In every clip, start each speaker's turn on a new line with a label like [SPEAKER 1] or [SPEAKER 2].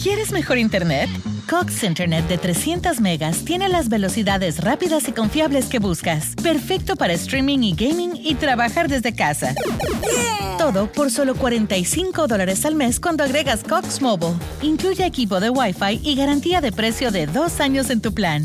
[SPEAKER 1] ¿Quieres mejor internet? Cox Internet de 300 megas tiene las velocidades rápidas y confiables que buscas. Perfecto para streaming y gaming y trabajar desde casa. Todo por solo $45 al mes cuando agregas Cox Mobile. Incluye equipo de Wi-Fi y garantía de precio de 2 años en tu plan.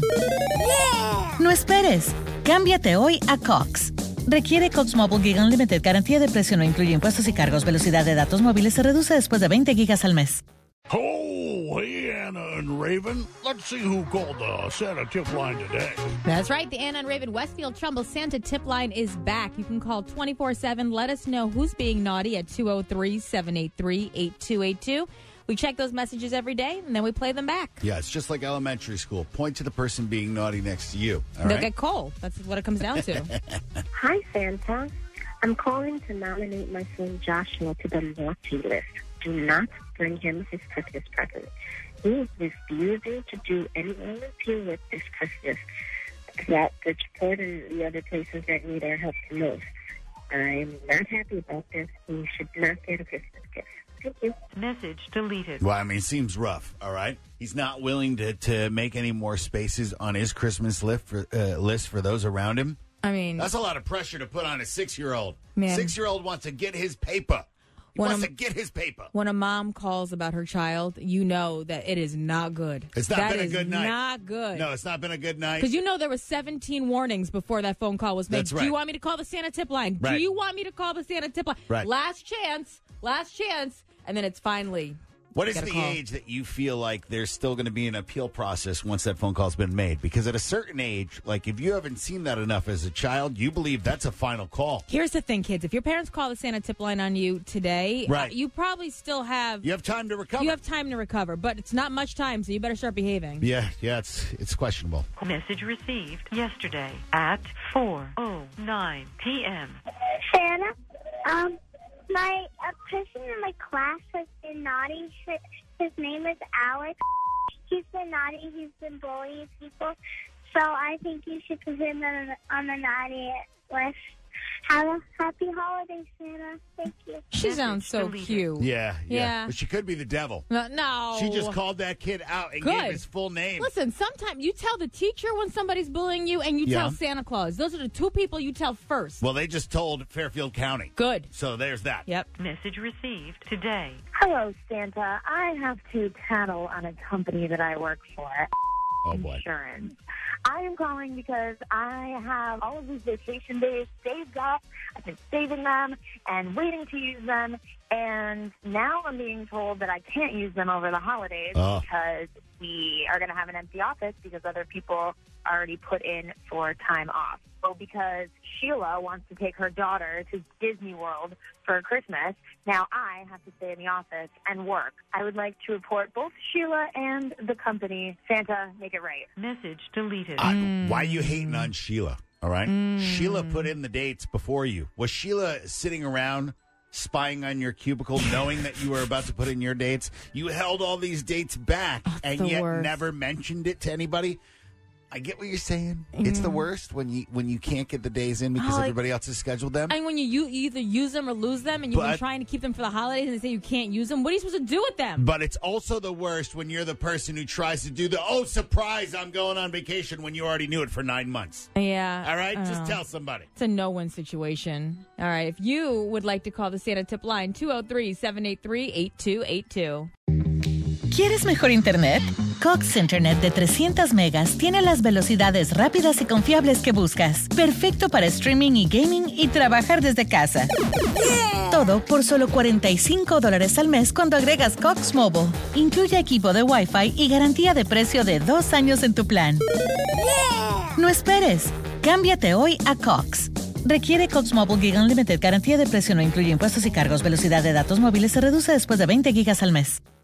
[SPEAKER 1] No esperes. Cámbiate hoy a Cox. Requiere Cox Mobile Gig Unlimited. Garantía de precio no incluye impuestos y cargos. Velocidad de datos móviles se reduce después de 20 gigas al mes.
[SPEAKER 2] Oh, hey, Anna and Raven. Let's see who called the Santa tip line today.
[SPEAKER 3] That's right. The Anna and Raven Westfield Trumbull Santa tip line is back. You can call 24/7. Let us know who's being naughty at 203-783-8282. We check those messages every day, and then we play them back.
[SPEAKER 4] Yeah, it's just like elementary school. Point to the person being naughty next to you. All
[SPEAKER 3] They'll
[SPEAKER 4] right?
[SPEAKER 3] get cold. That's what it comes down to.
[SPEAKER 5] Hi, Santa. I'm calling to nominate my son Joshua to the naughty list. Do not bring him his Christmas present. He is refusing to do any volunteer work this Christmas that the support and the other places that need our help the most. I'm not happy about this. He should not get a Christmas gift. Thank you.
[SPEAKER 6] Message deleted.
[SPEAKER 4] Well, I mean, it seems rough, all right? He's not willing to make any more spaces on his Christmas list for those around him.
[SPEAKER 3] I mean,
[SPEAKER 4] That's a lot of pressure to put on a 6-year-old.
[SPEAKER 3] Man.
[SPEAKER 4] 6-year-old wants to get his paper. He wants to get his paper.
[SPEAKER 3] when a mom calls about her child, you know that it is not good.
[SPEAKER 4] It's not been a good night.
[SPEAKER 3] Not good.
[SPEAKER 4] No, it's not been a good night.
[SPEAKER 3] Because you know there were 17 warnings before that phone call was made.
[SPEAKER 4] That's right.
[SPEAKER 3] Do you want me to call the Santa tip line?
[SPEAKER 4] Right.
[SPEAKER 3] Do you want me to call the Santa tip line?
[SPEAKER 4] Right.
[SPEAKER 3] Last chance. And then it's finally.
[SPEAKER 4] What is
[SPEAKER 3] Get a
[SPEAKER 4] the
[SPEAKER 3] call.
[SPEAKER 4] age that you feel like there's still going to be an appeal process once that phone call's been made? Because at a certain age, like if you haven't seen that enough as a child, you believe that's a final call.
[SPEAKER 3] Here's the thing, kids. If your parents call the Santa tip line on you today,
[SPEAKER 4] Right.
[SPEAKER 3] you probably still have.
[SPEAKER 4] You have time to recover.
[SPEAKER 3] You have time to recover, but it's not much time, so you better start behaving.
[SPEAKER 4] Yeah, it's questionable.
[SPEAKER 6] Message received yesterday at 4:09 p.m.
[SPEAKER 5] Santa, my person in my class has been naughty. His name is Alex. He's been naughty. He's been bullying people. So I think you should put him on the naughty list. Have a happy holiday, Santa. Thank you.
[SPEAKER 3] She sounds so
[SPEAKER 6] deleted.
[SPEAKER 3] cute.
[SPEAKER 4] Yeah. But she could be the devil.
[SPEAKER 3] No.
[SPEAKER 4] She just called that kid out and
[SPEAKER 3] Good.
[SPEAKER 4] gave his full name.
[SPEAKER 3] Listen, sometimes you tell the teacher when somebody's bullying you, and you
[SPEAKER 4] Yeah.
[SPEAKER 3] tell Santa Claus. Those are the two people you tell first.
[SPEAKER 4] Well, they just told Fairfield County.
[SPEAKER 3] Good.
[SPEAKER 4] So there's that.
[SPEAKER 3] Yep.
[SPEAKER 6] Message received today.
[SPEAKER 5] Hello, Santa. I have to tattle on a company that I work for.
[SPEAKER 4] Oh, boy.
[SPEAKER 5] Insurance. I am calling because I have all of these vacation days saved up. I've been saving them and waiting to use them. And now I'm being told that I can't use them over the holidays because we are going to have an empty office because other people already put in for time off. So because Sheila wants to take her daughter to Disney World for Christmas, now I have to stay in the office and work. I would like to report both Sheila and the company. Santa, make it right.
[SPEAKER 6] Message deleted.
[SPEAKER 4] Why are you hating on Sheila? All right? Sheila put in the dates before you. Was Sheila sitting around spying on your cubicle knowing that you were about to put in your dates? You held all these dates back and
[SPEAKER 3] the
[SPEAKER 4] yet
[SPEAKER 3] worst.
[SPEAKER 4] never mentioned it to anybody. I get what you're saying. It's the worst when you can't get the days in because everybody else has scheduled them.
[SPEAKER 3] And when you either use them or lose them, and you've been
[SPEAKER 4] But-
[SPEAKER 3] trying to keep them for the holidays, and they say you can't use them, what are you supposed to do with them?
[SPEAKER 4] But it's also the worst when you're the person who tries to do the, oh, surprise, I'm going on vacation when you already knew it for 9 months.
[SPEAKER 3] Yeah.
[SPEAKER 4] All right?
[SPEAKER 3] I
[SPEAKER 4] Just
[SPEAKER 3] know.
[SPEAKER 4] tell somebody.
[SPEAKER 3] It's a no-win situation. All right. If you would like to call the Santa tip line, 203-783-8282.
[SPEAKER 1] ¿Quieres mejor internet? Cox Internet de 300 megas tiene las velocidades rápidas y confiables que buscas. Perfecto para streaming y gaming y trabajar desde casa. Todo por solo $45 al mes cuando agregas Cox Mobile. Incluye equipo de Wi-Fi y garantía de precio de 2 años en tu plan. No esperes. Cámbiate hoy a Cox. Requiere Cox Mobile Gig Unlimited. Garantía de precio no incluye impuestos y cargos. Velocidad de datos móviles se reduce después de 20 gigas al mes.